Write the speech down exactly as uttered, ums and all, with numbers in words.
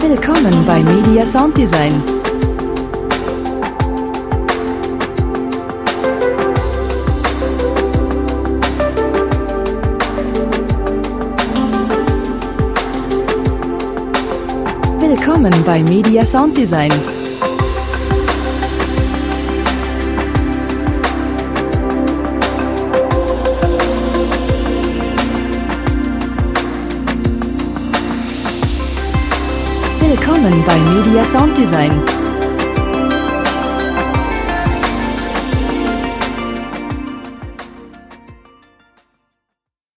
Willkommen bei Media Sounddesign. Willkommen bei Media Sounddesign. Willkommen bei Media Sounddesign.